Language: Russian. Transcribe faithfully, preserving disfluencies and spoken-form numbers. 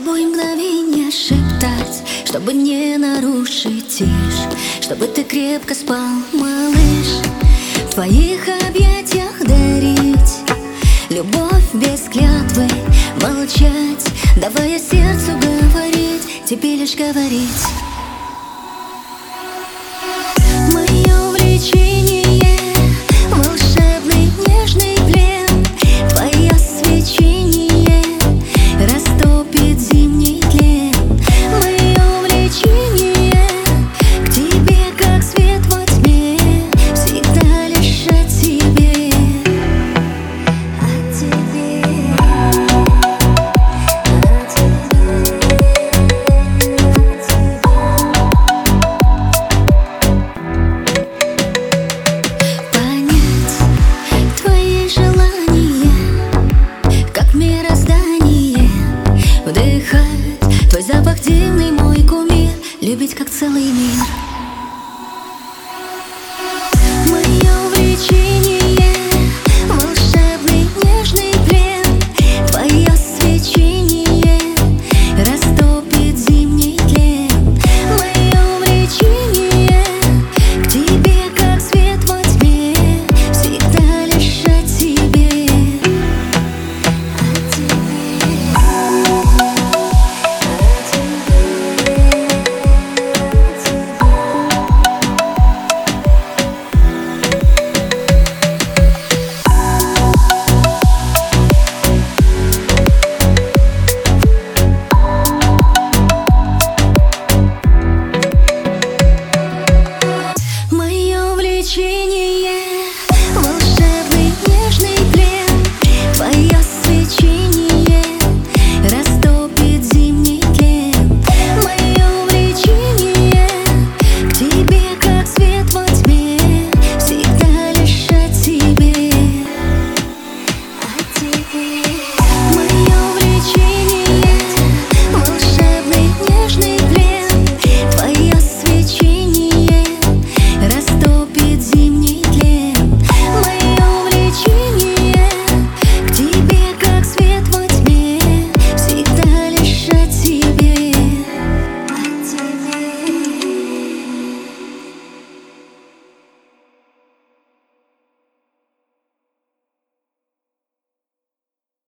тобой мгновенье шептать, чтобы не нарушить тишь, чтобы ты крепко спал, малыш. В твоих объятиях дарить любовь без клятвы, молчать, давая сердцу говорить, тебе лишь говорить. Мое увлечение, волшебный нежный плен, твое свечение растопит зимний тлен. Мое увлечение к тебе, как свет во тьме, всегда лишь о тебе, о тебе, о тебе, понять твои желания, как мироздание, вдыхать твой запах дивный, мой кумир, любить как целый мир.